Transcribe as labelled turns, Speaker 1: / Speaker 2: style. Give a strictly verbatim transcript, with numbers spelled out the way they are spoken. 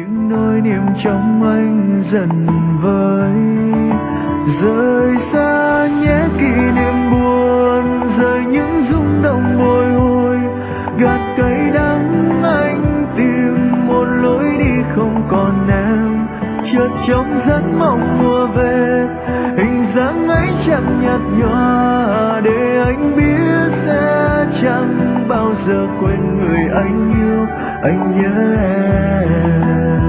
Speaker 1: những nỗi niềm trong anh dần vơi. Rời xa nhé kỷ niệm buồn, rời những rung động bồi hồi, gạt cay đắng anh tìm một lối đi không còn em. Chợt trong giấc mộng mùa về, hình dáng ấy chẳng nhạt nhòa, để anh biết sẽ chẳng bao giờ quên người anh yêu. Anh nhớ em.